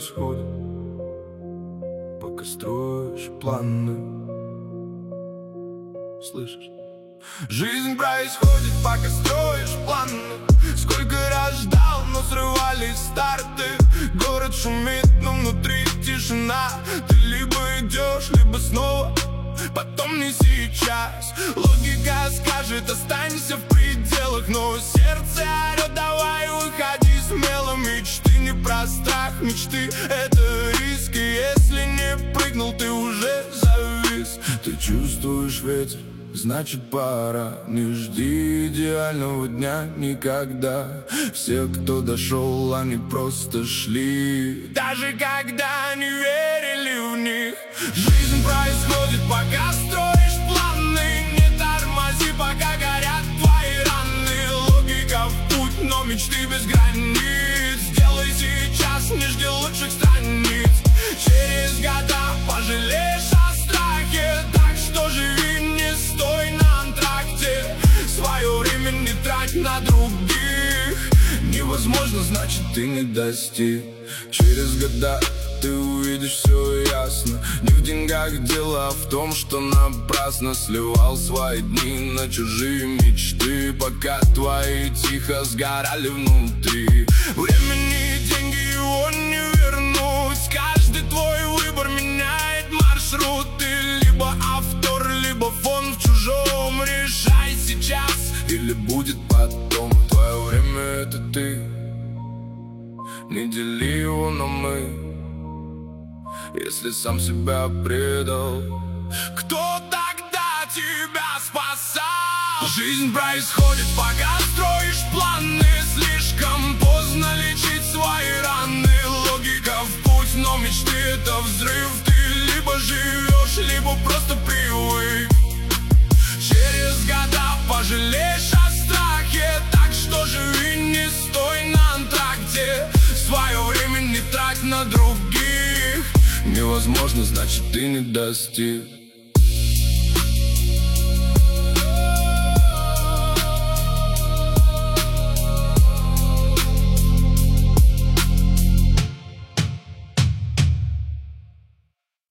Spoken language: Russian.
происходит, пока строишь планы. Слышишь? Жизнь происходит, пока строишь планы. Сколько раз ждал, но срывались старты. Город шумит, но внутри тишина. Ты либо идешь, либо снова, потом не сейчас. Логика скажет, останься в пределах, но сердце орет, давай выходи смело. Мечты не про страх, мечты это риски. Если не прыгнул, ты уже завис. Ты чувствуешь ветер, значит пора. Не жди идеального дня никогда. Все, кто дошел, они просто шли, даже когда не верили в них. Жизнь происходит, пока строишь планы. Не тормози, пока горят твои раны. Логика в путь, но мечты без границ. Сделай сейчас, не жди лучших страниц. Через года пожалеешь о страхе. Так что живи, не стой на антракте. Свое время не трать на других. Невозможно, значит ты не достиг. Через года ты увидишь все ясно. Не в деньгах дело, а в том, что напрасно сливал свои дни на чужие мечты, пока твои тихо сгорали внутри. Времени и деньги его не вернуть. Каждый твой выбор меняет маршрут. Ты либо автор, либо фон в чужом. Решай сейчас или будет потом. Твое время это ты, не дели его на мы. Если сам себя предал, кто тогда тебя спасал? Жизнь происходит, пока строишь планы. Слишком поздно лечить свои раны. Логика в путь, но мечты это взрыв. Ты либо живешь, либо просто привык. Через года пожалеешь о страхе. Так что живи, не стой на антракте. Свое время не трать на других. Невозможно, значит ты не достиг.